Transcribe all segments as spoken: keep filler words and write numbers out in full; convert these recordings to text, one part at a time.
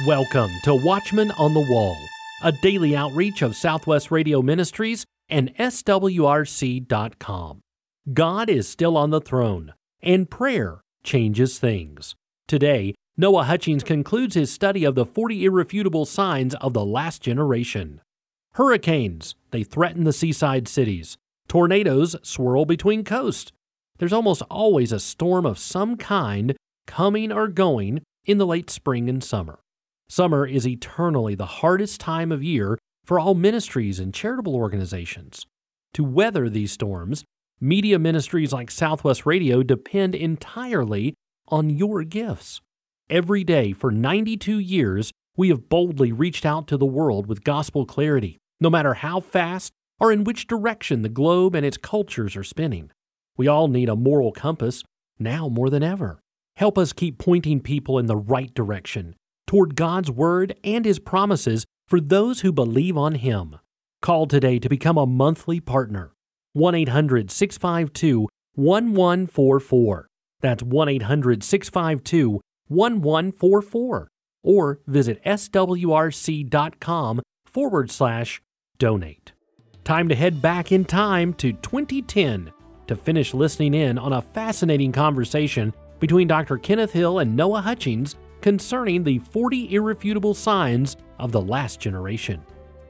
Welcome to Watchman on the Wall, a daily outreach of Southwest Radio Ministries and S W R C dot com. God is still on the throne, and prayer changes things. Today, Noah Hutchings concludes his study of the forty irrefutable signs of the last generation. Hurricanes, they threaten the seaside cities. Tornadoes swirl between coasts. There's almost always a storm of some kind coming or going in the late spring and summer. Summer is eternally the hardest time of year for all ministries and charitable organizations. To weather these storms, media ministries like Southwest Radio depend entirely on your gifts. Every day for ninety-two years, we have boldly reached out to the world with gospel clarity, no matter how fast or in which direction the globe and its cultures are spinning. We all need a moral compass, now more than ever. Help us keep pointing people in the right direction, toward God's Word and His promises for those who believe on Him. Call today to become a monthly partner. one eight hundred six five two one one four four. That's one eight hundred six five two one one four four. Or visit swrc.com forward slash donate. Time to head back in time to twenty ten to finish listening in on a fascinating conversation between Doctor Kenneth Hill and Noah Hutchings concerning the forty irrefutable signs of the last generation.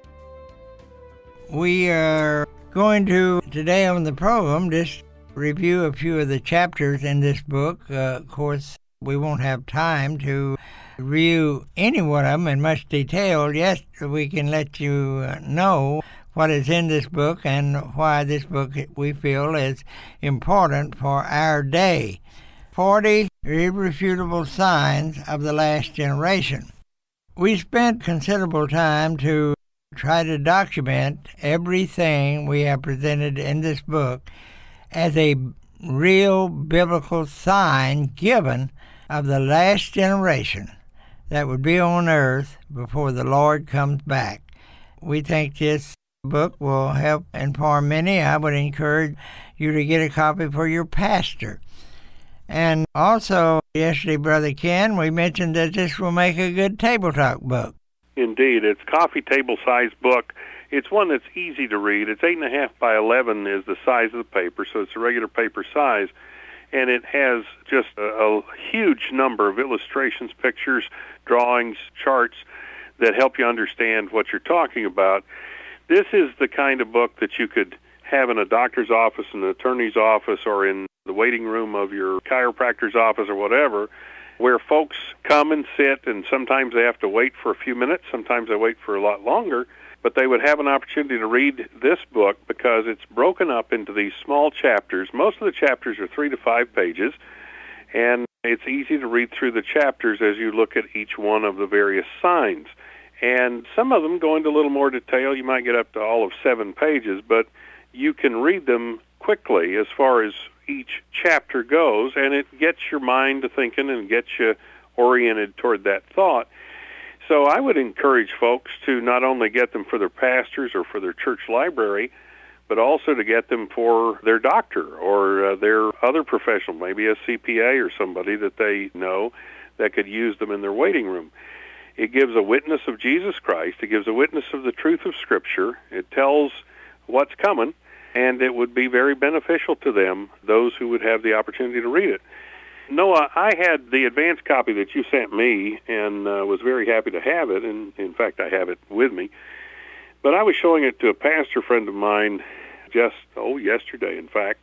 We are going to, today on the program, just review a few of the chapters in this book. Uh, of course, we won't have time to review any one of them in much detail. Yes, we can let you know what is in this book and why this book we feel is important for our day. forty irrefutable signs of the last generation. We spent considerable time to try to document everything we have presented in this book as a real biblical sign given of the last generation that would be on earth before the Lord comes back. We think this book will help inform many. I would encourage you to get a copy for your pastor. And also, yesterday, Brother Ken, we mentioned that this will make a good table talk book. Indeed. It's a coffee table-sized book. It's one that's easy to read. It's eight and a half by eleven is the size of the paper, so it's a regular paper size. And it has just a, a huge number of illustrations, pictures, drawings, charts that help you understand what you're talking about. This is the kind of book that you could have in a doctor's office, in an attorney's office, or in the waiting room of your chiropractor's office or whatever, where folks come and sit, and sometimes they have to wait for a few minutes, sometimes they wait for a lot longer, but they would have an opportunity to read this book because it's broken up into these small chapters. Most of the chapters are three to five pages, and it's easy to read through the chapters as you look at each one of the various signs. And some of them go into a little more detail. You might get up to all of seven pages, but you can read them quickly as far as each chapter goes, and it gets your mind to thinking and gets you oriented toward that thought. So I would encourage folks to not only get them for their pastors or for their church library, but also to get them for their doctor or uh, their other professional, maybe a C P A or somebody that they know that could use them in their waiting room. It gives a witness of Jesus Christ. It gives a witness of the truth of Scripture. It tells what's coming, and it would be very beneficial to them, those who would have the opportunity to read it. Noah, I had the advanced copy that you sent me and uh, was very happy to have it, and in fact I have it with me. But I was showing it to a pastor friend of mine just, oh, yesterday, in fact,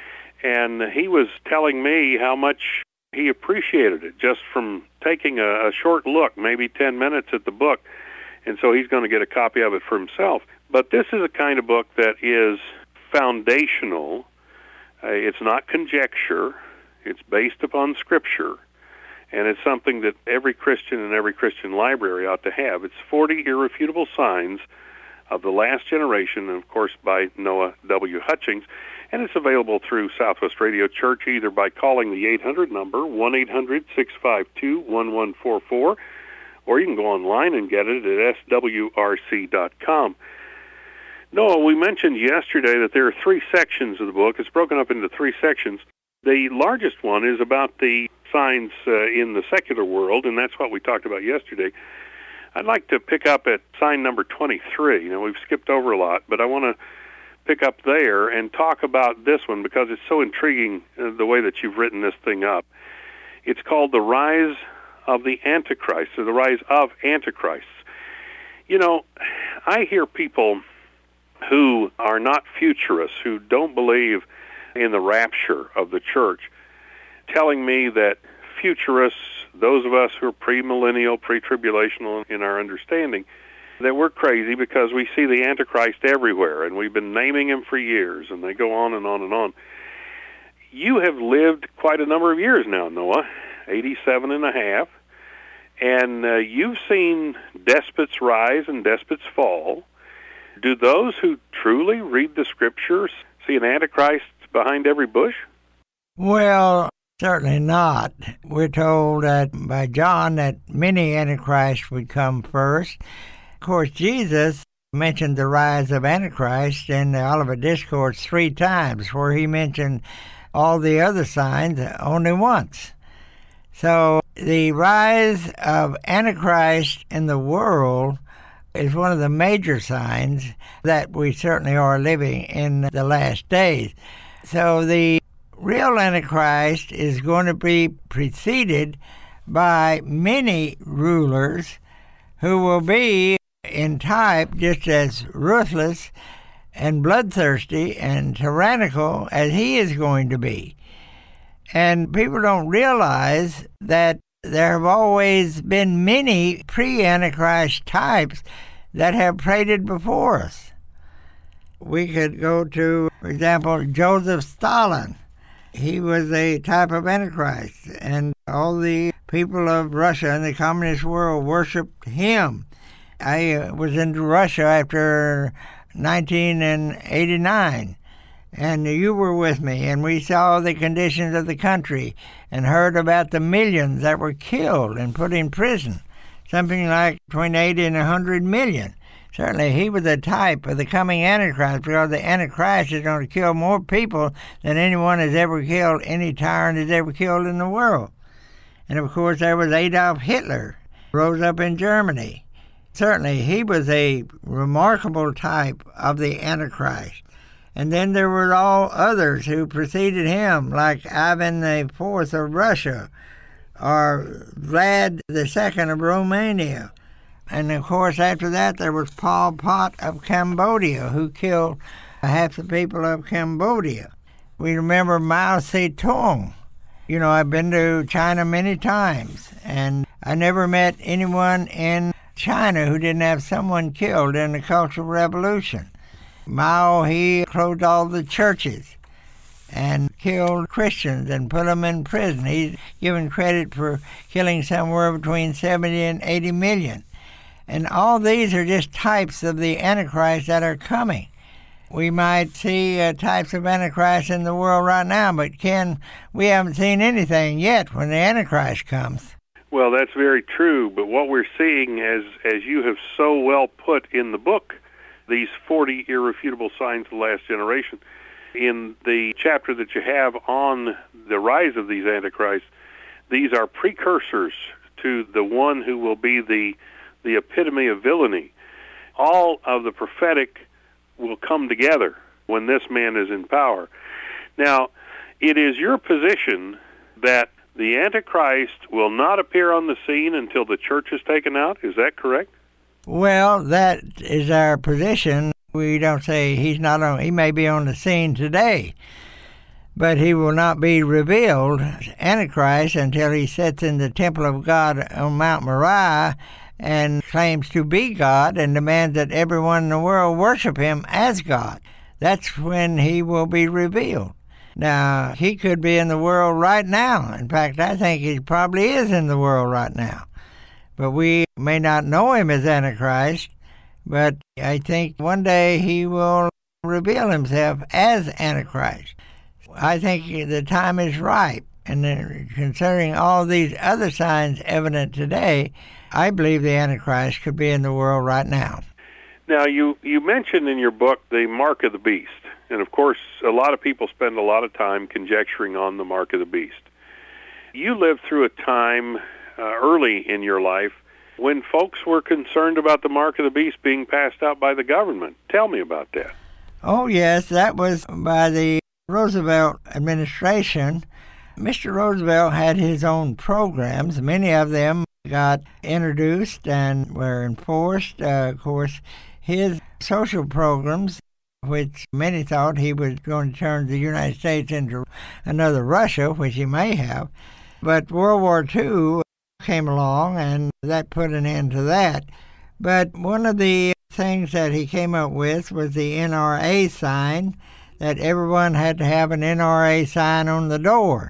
and he was telling me how much he appreciated it just from taking a, a short look, maybe ten minutes at the book, and so he's going to get a copy of it for himself. But this is a kind of book that is foundational. Uh, it's not conjecture. It's based upon Scripture, and it's something that every Christian and every Christian library ought to have. It's forty Irrefutable Signs of the Last Generation, and of course by Noah W. Hutchings, and it's available through Southwest Radio Church either by calling the eight hundred number, one eight hundred six five two one one four four, or you can go online and get it at S W R C dot com. Noah, we mentioned yesterday that there are three sections of the book. It's broken up into three sections. The largest one is about the signs uh, in the secular world, and that's what we talked about yesterday. I'd like to pick up at sign number twenty-three. You know, we've skipped over a lot, but I want to pick up there and talk about this one because it's so intriguing uh, the way that you've written this thing up. It's called the rise of the Antichrist, or the rise of Antichrists. You know, I hear people who are not futurists, who don't believe in the rapture of the church, telling me that futurists, those of us who are premillennial, pre-tribulational in our understanding, that we're crazy because we see the Antichrist everywhere, and we've been naming him for years, and they go on and on and on. You have lived quite a number of years now, Noah, eighty-seven and a half, and uh, you've seen despots rise and despots fall. Do those who truly read the Scriptures see an Antichrist behind every bush? Well, certainly not. We're told that by John that many Antichrists would come first. Of course, Jesus mentioned the rise of Antichrist in the Olivet Discourse three times, where he mentioned all the other signs only once. So the rise of Antichrist in the world is one of the major signs that we certainly are living in the last days. So the real Antichrist is going to be preceded by many rulers who will be in type just as ruthless and bloodthirsty and tyrannical as he is going to be. And people don't realize that there have always been many pre-Antichrist types that have paraded before us. We could go to, for example, Joseph Stalin. He was a type of Antichrist, and all the people of Russia and the communist world worshipped him. I uh, was in Russia after nineteen eighty-nine, and you were with me, and we saw the conditions of the country and heard about the millions that were killed and put in prison, something like between eighty and one hundred million. Certainly he was a type of the coming Antichrist, because the Antichrist is going to kill more people than anyone has ever killed, any tyrant has ever killed in the world. And of course there was Adolf Hitler, rose up in Germany. Certainly he was a remarkable type of the Antichrist. And then there were all others who preceded him, like Ivan the Fourth of Russia, or Vlad the Second of Romania. And of course after that there was Pol Pot of Cambodia, who killed half the people of Cambodia. We remember Mao Zedong. You know, I've been to China many times, and I never met anyone in China who didn't have someone killed in the Cultural Revolution. Mao, he closed all the churches and killed Christians and put them in prison. He's given credit for killing somewhere between seventy and eighty million. And all these are just types of the Antichrist that are coming. We might see uh, types of Antichrist in the world right now, but Ken, we haven't seen anything yet when the Antichrist comes. Well, that's very true, but what we're seeing, as as you have so well put in the book, these forty irrefutable signs of the last generation, in the chapter that you have on the rise of these Antichrists, these are precursors to the one who will be the the epitome of villainy. All of the prophetic will come together when this man is in power. Now, it is your position that the Antichrist will not appear on the scene until the church is taken out. Is that correct? Well, that is our position. We don't say he's not on, he may be on the scene today, but he will not be revealed, Antichrist, until he sits in the temple of God on Mount Moriah and claims to be God and demands that everyone in the world worship him as God. That's when he will be revealed. Now, he could be in the world right now. In fact, I think he probably is in the world right now. But we may not know him as Antichrist, but I think one day he will reveal himself as Antichrist. I think the time is ripe, and considering all these other signs evident today, I believe the Antichrist could be in the world right now. Now, you, you mentioned in your book the mark of the beast. And, of course, a lot of people spend a lot of time conjecturing on the mark of the beast. You lived through a time uh, early in your life when folks were concerned about the mark of the beast being passed out by the government. Tell me about that. Oh, yes, that was by the Roosevelt administration. Mister Roosevelt had his own programs. Many of them got introduced and were enforced. Uh, of course, his social programs, which many thought he was going to turn the United States into another Russia, which he may have. But World War Two came along, and that put an end to that. But one of the things that he came up with was the N R A sign, that everyone had to have an N R A sign on the door.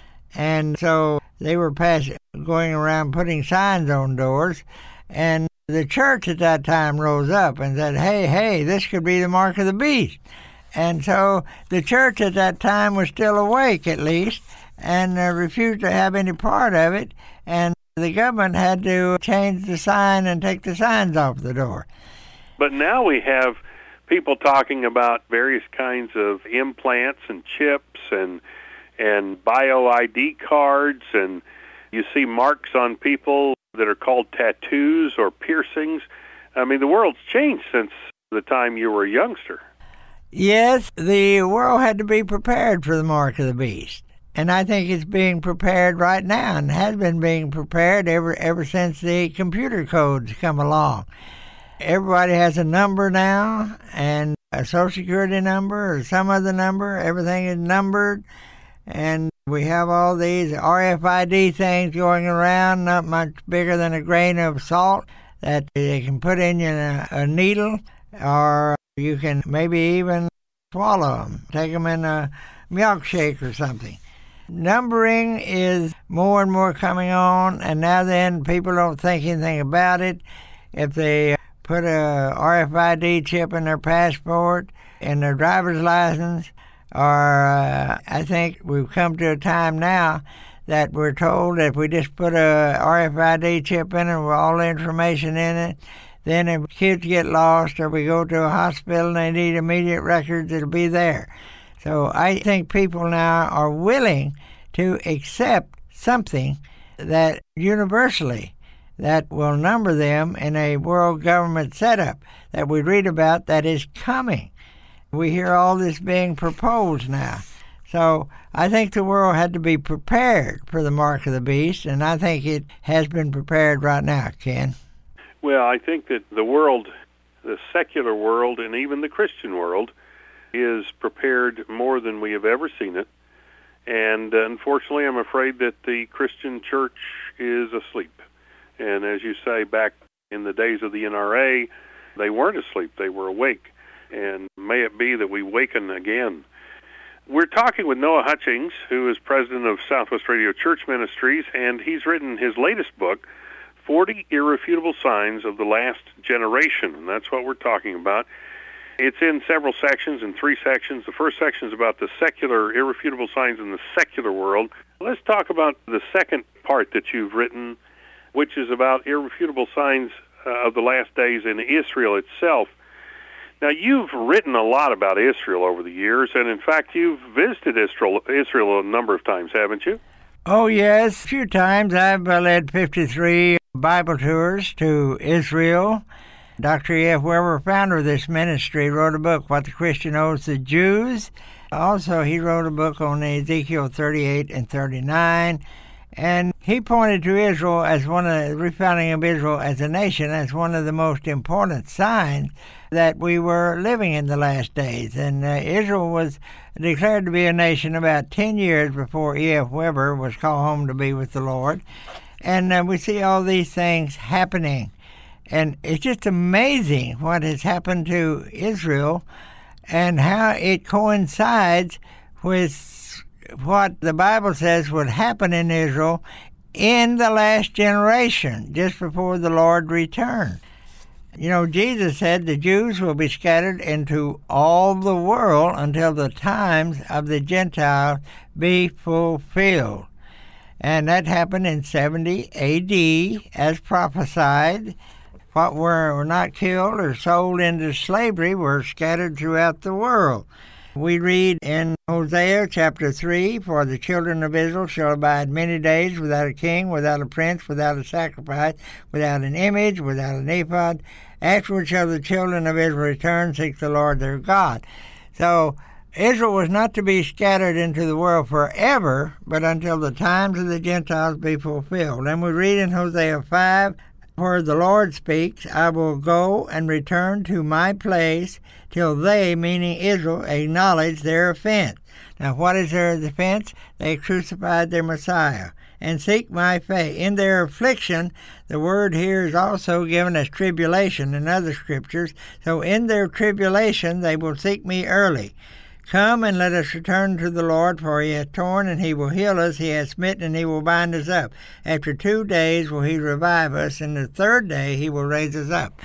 And so they were pass- going around putting signs on doors, and the church at that time rose up and said, hey, hey, this could be the mark of the beast. And so the church at that time was still awake, at least, and uh, refused to have any part of it, and the government had to change the sign and take the signs off the door. But now we have people talking about various kinds of implants and chips and and bio I D cards, and you see marks on people that are called tattoos or piercings. I mean, the world's changed since the time you were a youngster. Yes, the world had to be prepared for the mark of the beast. And I think it's being prepared right now and has been being prepared ever ever since the computer codes come along. Everybody has a number now, and a Social Security number or some other number. Everything is numbered. And we have all these R F I D things going around, not much bigger than a grain of salt, that you can put in a, a needle, or you can maybe even swallow them, take them in a milkshake or something. Numbering is more and more coming on, and now then people don't think anything about it. If they put a R F I D chip in their passport, in their driver's license, or uh, I think we've come to a time now that we're told that if we just put a R F I D chip in it with all the information in it, then if kids get lost or we go to a hospital and they need immediate records, it'll be there. So I think people now are willing to accept something that universally that will number them in a world government setup that we read about that is coming. We hear all this being proposed now. So I think the world had to be prepared for the mark of the beast, and I think it has been prepared right now, Ken. Well, I think that the world, the secular world, and even the Christian world is prepared more than we have ever seen it. And uh, unfortunately, I'm afraid that the Christian church is asleep. And as you say, back in the days of the N R A, they weren't asleep, they were awake. And may it be that we waken again. We're talking with Noah Hutchings, who is president of Southwest Radio Church Ministries, and he's written his latest book, forty Irrefutable Signs of the Last Generation, and that's what we're talking about. It's in several sections, in three sections. The first section is about the secular, irrefutable signs in the secular world. Let's talk about the second part that you've written, which is about irrefutable signs uh, of the last days in Israel itself. Now, you've written a lot about Israel over the years, and in fact, you've visited Israel, Israel a number of times, haven't you? Oh, yes, a few times. I've uh, led fifty-three Bible tours to Israel. Doctor E F Weber, founder of this ministry, wrote a book, What the Christian Owes the Jews. Also, he wrote a book on Ezekiel thirty-eight and thirty-nine, and he pointed to Israel as one of the refounding of Israel as a nation as one of the most important signs that we were living in the last days. And uh, Israel was declared to be a nation about ten years before E F Weber was called home to be with the Lord. And uh, we see all these things happening. And it's just amazing what has happened to Israel and how it coincides with what the Bible says would happen in Israel in the last generation, just before the Lord returned. You know, Jesus said the Jews will be scattered into all the world until the times of the Gentiles be fulfilled. And that happened in seventy A D as prophesied. What were, were not killed or sold into slavery were scattered throughout the world. We read in Hosea chapter three, "For the children of Israel shall abide many days without a king, without a prince, without a sacrifice, without an image, without an ephod. Afterward shall the children of Israel return, seek the Lord their God." So Israel was not to be scattered into the world forever, but until the times of the Gentiles be fulfilled. And we read in Hosea five, where the Lord speaks, "I will go and return to my place till they," meaning Israel, "acknowledge their offense." Now, what is their offense? They crucified their Messiah. "And seek my face." In their affliction, the word here is also given as tribulation in other scriptures. So in their tribulation, they will seek me early. "Come and let us return to the Lord, for he hath torn and he will heal us, he hath smitten and he will bind us up. After two days will he revive us, and the third day he will raise us up."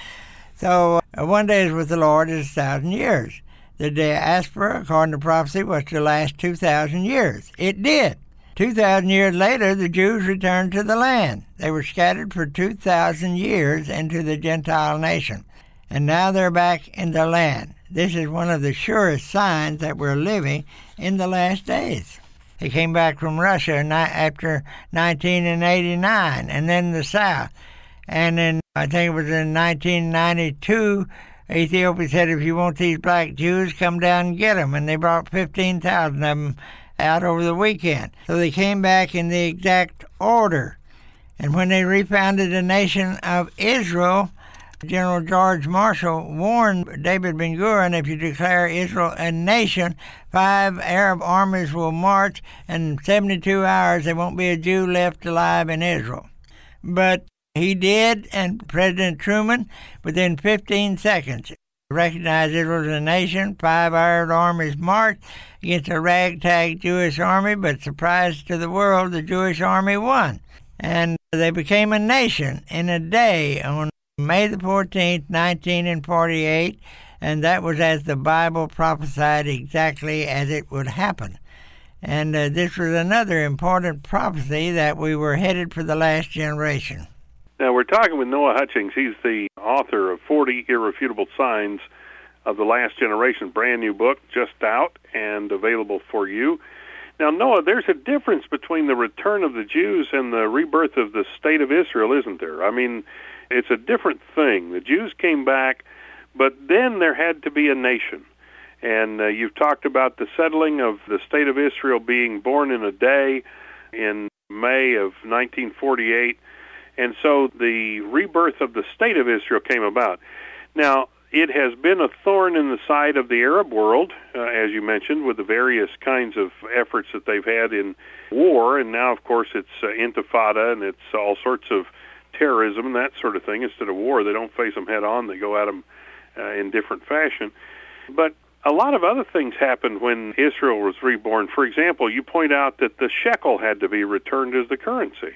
So uh, one day is with the Lord is a thousand years. The diaspora, according to prophecy, was to last two thousand years. It did. Two thousand years later, the Jews returned to the land. They were scattered for two thousand years into the Gentile nation, and now they're back in the land. This is one of the surest signs that we're living in the last days. They came back from Russia after nineteen eighty-nine, and then the South. And then I think it was in nineteen ninety-two, Ethiopia said, "If you want these black Jews, come down and get them." And they brought fifteen thousand of them out over the weekend. So they came back in the exact order. And when they refounded the nation of Israel, General George Marshall warned David Ben-Gurion, "If you declare Israel a nation, five Arab armies will march, and in seventy-two hours there won't be a Jew left alive in Israel." But he did, and President Truman, within fifteen seconds, recognized Israel as a nation. Five Arab armies marched against a ragtag Jewish army, but surprise to the world, the Jewish army won. And they became a nation in a day on May the fourteenth, nineteen forty-eight, and that was as the Bible prophesied, exactly as it would happen. And uh, this was another important prophecy that we were headed for the last generation. Now, we're talking with Noah Hutchings. He's the author of forty Irrefutable Signs of the Last Generation, brand new book, just out and available for you. Now, Noah, there's a difference between the return of the Jews and the rebirth of the state of Israel, isn't there? I mean, it's a different thing. The Jews came back, but then there had to be a nation. And uh, you've talked about the settling of the state of Israel being born in a day in May of nineteen forty-eight. And so the rebirth of the state of Israel came about. Now, it has been a thorn in the side of the Arab world, uh, as you mentioned, with the various kinds of efforts that they've had in war. And now, of course, it's uh, intifada, and it's all sorts of terrorism and that sort of thing. Instead of war, they don't face them head on. They go at them uh, in different fashion. But a lot of other things happened when Israel was reborn. For example, you point out that the shekel had to be returned as the currency.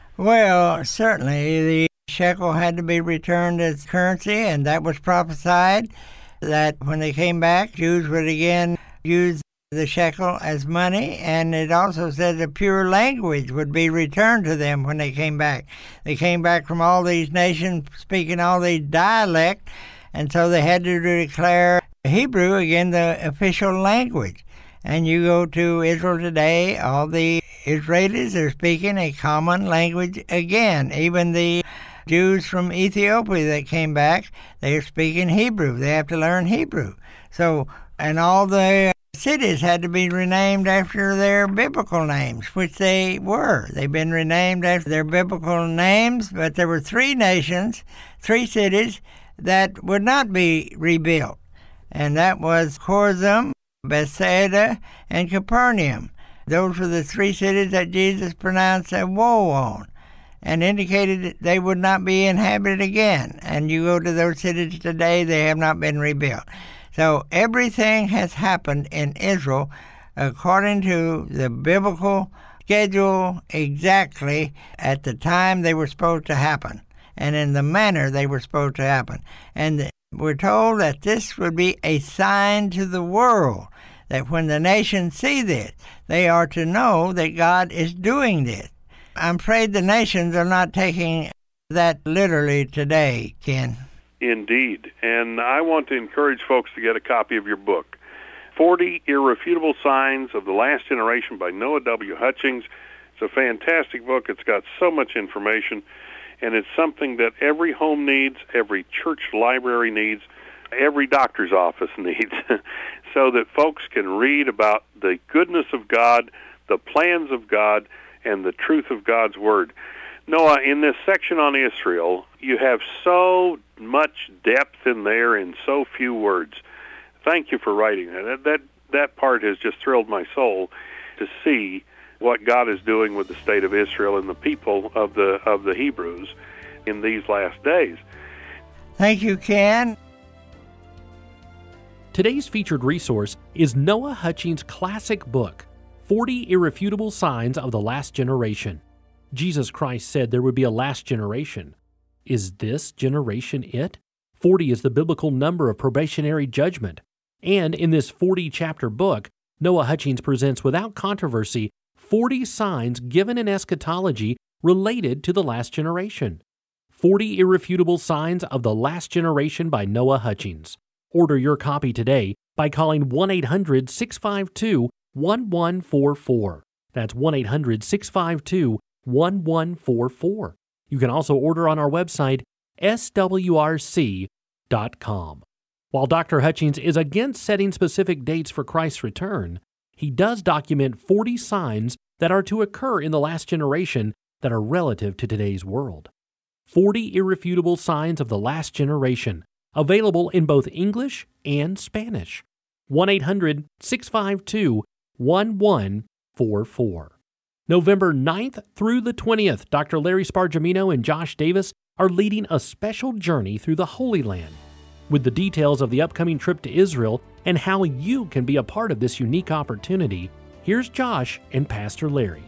Well, certainly the shekel had to be returned as currency, and that was prophesied that when they came back, Jews would again use the shekel as money, and it also said the pure language would be returned to them when they came back. They came back from all these nations speaking all these dialects, and so they had to declare Hebrew again the official language. And you go to Israel today, all the Israelis are speaking a common language again. Even the Jews from Ethiopia that came back, they are speaking Hebrew. They have to learn Hebrew. So, and all the cities had to be renamed after their biblical names, which they were. They've been renamed after their biblical names, but there were three nations, three cities that would not be rebuilt. And that was Chorazin, Bethsaida, and Capernaum. Those were the three cities that Jesus pronounced a woe on and indicated that they would not be inhabited again. And you go to those cities today, they have not been rebuilt. So everything has happened in Israel according to the biblical schedule exactly at the time they were supposed to happen and in the manner they were supposed to happen. And we're told that this would be a sign to the world, that when the nations see this, they are to know that God is doing this. I'm afraid the nations are not taking that literally today, Ken. Indeed. And I want to encourage folks to get a copy of your book. forty Irrefutable Signs of the Last Generation by Noah W. Hutchings. It's a fantastic book. It's got so much information, and it's something that every home needs, every church library needs, every doctor's office needs, so that folks can read about the goodness of God, the plans of God, and the truth of God's Word. Noah, in this section on Israel, you have so much depth in there in so few words. Thank you for writing that. That that part has just thrilled my soul to see what God is doing with the state of Israel and the people of the of the Hebrews in these last days. Thank you, Ken. Today's featured resource is Noah Hutchings' classic book, forty Irrefutable Signs of the Last Generation. Jesus Christ said there would be a last generation. Is this generation it? forty is the biblical number of probationary judgment. And in this forty-chapter book, Noah Hutchings presents without controversy forty signs given in eschatology related to the last generation. forty Irrefutable Signs of the Last Generation by Noah Hutchings. Order your copy today by calling one eight hundred, six five two, one one four four. That's one eight hundred, six five two, one one four four. You can also order on our website, S W R C dot com. While Doctor Hutchings is against setting specific dates for Christ's return, he does document forty signs that are to occur in the last generation that are relative to today's world. forty Irrefutable Signs of the Last Generation, available in both English and Spanish. one eight hundred, six five two, one one four four. November ninth through the twentieth, Doctor Larry Spargimino and Josh Davis are leading a special journey through the Holy Land. With the details of the upcoming trip to Israel and how you can be a part of this unique opportunity, here's Josh and Pastor Larry.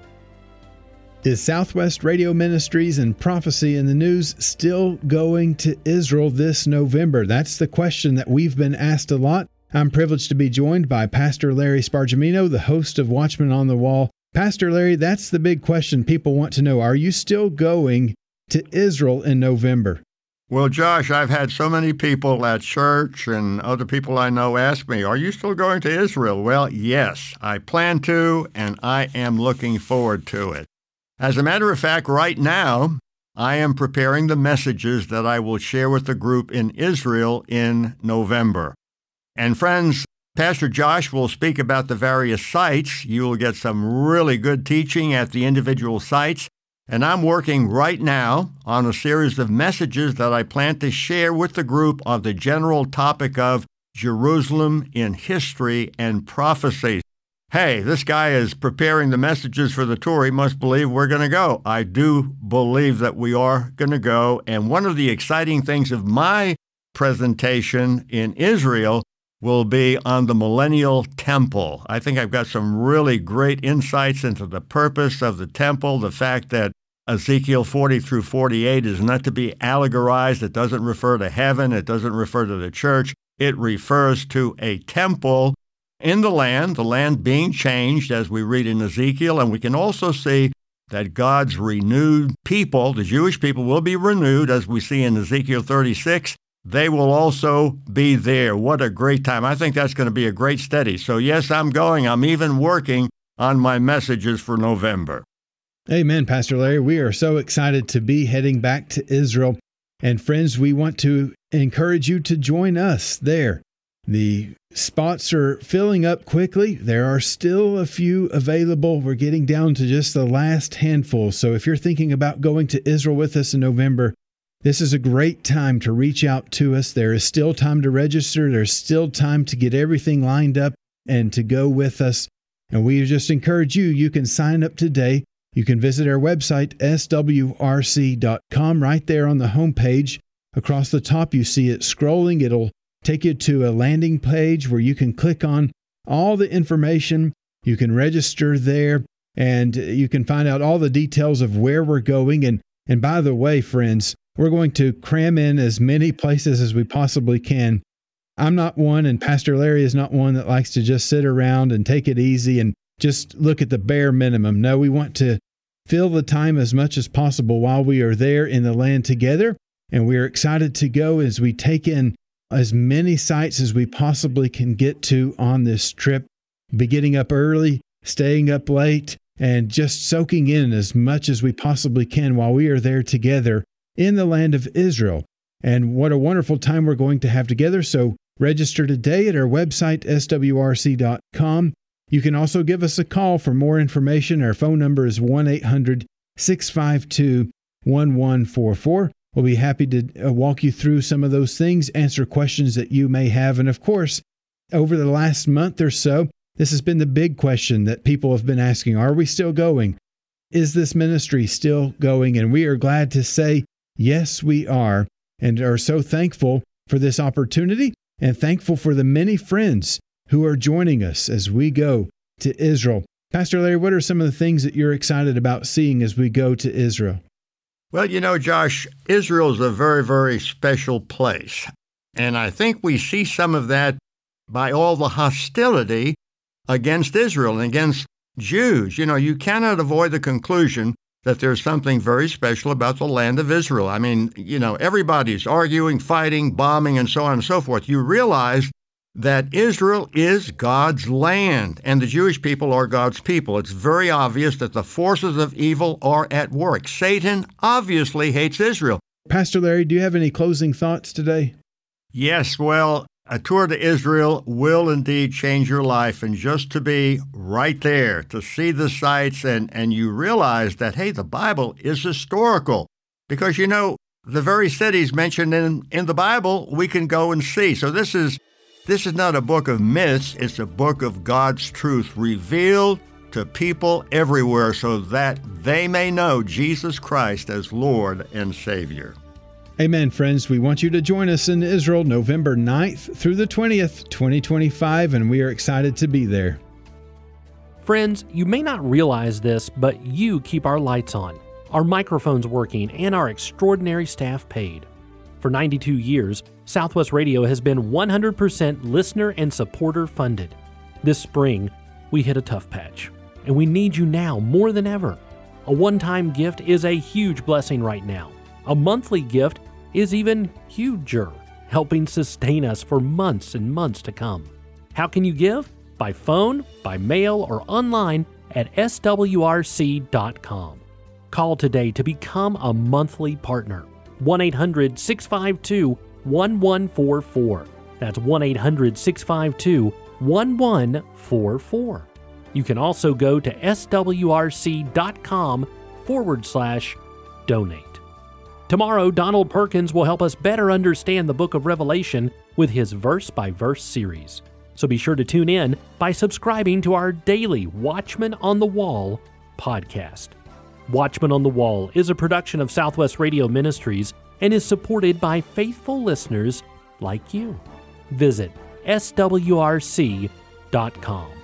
Is Southwest Radio Ministries and Prophecy in the News still going to Israel this November? That's the question that we've been asked a lot. I'm privileged to be joined by Pastor Larry Spargimino, the host of Watchmen on the Wall. Pastor Larry, that's the big question people want to know. Are you still going to Israel in November? Well, Josh, I've had so many people at church and other people I know ask me, are you still going to Israel? Well, yes, I plan to, and I am looking forward to it. As a matter of fact, right now, I am preparing the messages that I will share with the group in Israel in November. And friends, Pastor Josh will speak about the various sites. You will get some really good teaching at the individual sites. And I'm working right now on a series of messages that I plan to share with the group on the general topic of Jerusalem in history and prophecy. Hey, this guy is preparing the messages for the tour. He must believe we're going to go. I do believe that we are going to go. And one of the exciting things of my presentation in Israel will be on the Millennial Temple. I think I've got some really great insights into the purpose of the temple, the fact that Ezekiel forty through forty-eight is not to be allegorized. It doesn't refer to heaven. It doesn't refer to the church. It refers to a temple in the land, the land being changed as we read in Ezekiel. And we can also see that God's renewed people, the Jewish people, will be renewed as we see in Ezekiel thirty-six. They will also be there. What a great time. I think that's going to be a great study. So yes, I'm going. I'm even working on my messages for November. Amen, Pastor Larry. We are so excited to be heading back to Israel. And friends, we want to encourage you to join us there. The spots are filling up quickly. There are still a few available. We're getting down to just the last handful. So if you're thinking about going to Israel with us in November, this is a great time to reach out to us. There is still time to register. There's still time to get everything lined up and to go with us. And we just encourage you, you can sign up today. You can visit our website, S W R C dot com. Right there on the homepage, across the top, you see it scrolling. It'll take you to a landing page where you can click on all the information. You can register there, and you can find out all the details of where we're going. And, and by the way, friends, we're going to cram in as many places as we possibly can. I'm not one, and Pastor Larry is not one that likes to just sit around and take it easy and just look at the bare minimum. No, we want to fill the time as much as possible while we are there in the land together. And we are excited to go as we take in as many sites as we possibly can get to on this trip, be getting up early, staying up late, and just soaking in as much as we possibly can while we are there together in the land of Israel. And what a wonderful time we're going to have together. So register today at our website, S W R C dot com. You can also give us a call for more information. Our phone number is one eight hundred six five two one one four four. We'll be happy to uh, walk you through some of those things, answer questions that you may have. And of course, over the last month or so, this has been the big question that people have been asking. Are we still going? Is this ministry still going? And we are glad to say, yes, we are, and are so thankful for this opportunity and thankful for the many friends who are joining us as we go to Israel. Pastor Larry, what are some of the things that you're excited about seeing as we go to Israel? Well, you know, Josh, Israel is a very, very special place. And I think we see some of that by all the hostility against Israel and against Jews. You know, you cannot avoid the conclusion that there's something very special about the land of Israel. I mean, you know, everybody's arguing, fighting, bombing, and so on and so forth. You realize that Israel is God's land, and the Jewish people are God's people. It's very obvious that the forces of evil are at work. Satan obviously hates Israel. Pastor Larry, do you have any closing thoughts today? Yes, well, a tour to Israel will indeed change your life, and just to be right there, to see the sights, and, and you realize that, hey, the Bible is historical. Because, you know, the very cities mentioned in, in the Bible, we can go and see. So this is This is not a book of myths, it's a book of God's truth revealed to people everywhere so that they may know Jesus Christ as Lord and Savior. Amen, friends. We want you to join us in Israel November ninth through the twentieth, twenty twenty-five, and we are excited to be there. Friends, you may not realize this, but you keep our lights on, our microphones working, and our extraordinary staff paid. For ninety-two years, Southwest Radio has been one hundred percent listener and supporter funded. This spring, we hit a tough patch, and we need you now more than ever. A one-time gift is a huge blessing right now. A monthly gift is even huger, helping sustain us for months and months to come. How can you give? By phone, by mail, or online at S W R C dot com. Call today to become a monthly partner. one eight hundred six five two one one four four. That's one eight hundred six five two one one four four. You can also go to swrc.com forward slash donate. Tomorrow, Donald Perkins will help us better understand the book of Revelation with his verse-by-verse series. So be sure to tune in by subscribing to our daily Watchman on the Wall podcast. Watchman on the Wall is a production of Southwest Radio Ministries and is supported by faithful listeners like you. Visit S W R C dot com.